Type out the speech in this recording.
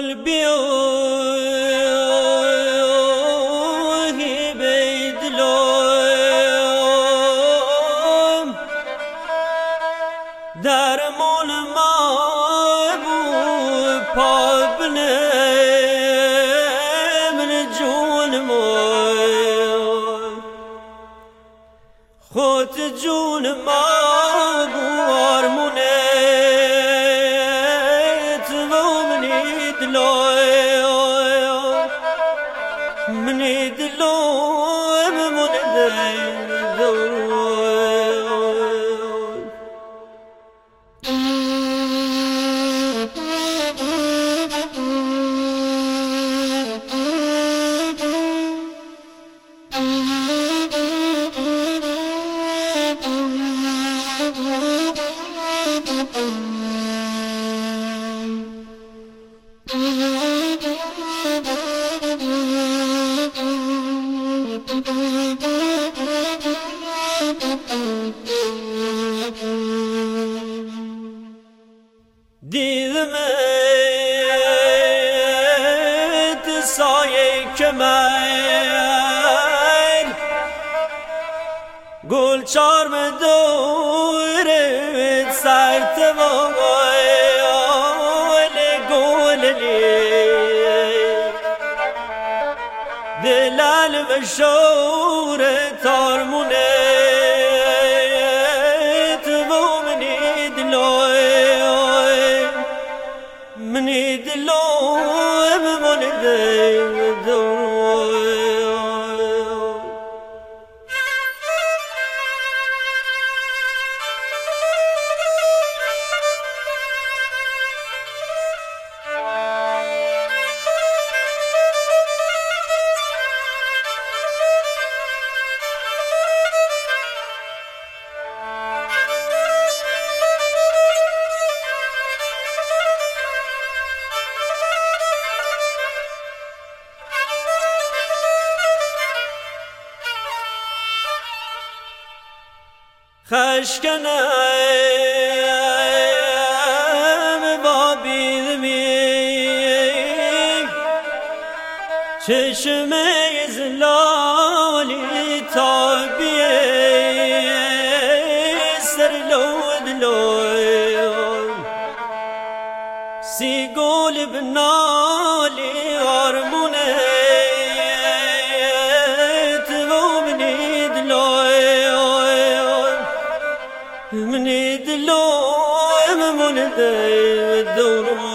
بیاهی بیدلم در مول ما بود پابنه من جون ما خود جون ما بوارمونه مني دلوم من دیدمت سایه کمر گل چارم دورت سرتوال گللی دلال و شور تارمونه مني دلوم من خشکنم با بیدمی چشمه زلالی تابیه سر لود لود سی گل بنالی آرمونه مني دلوم من دور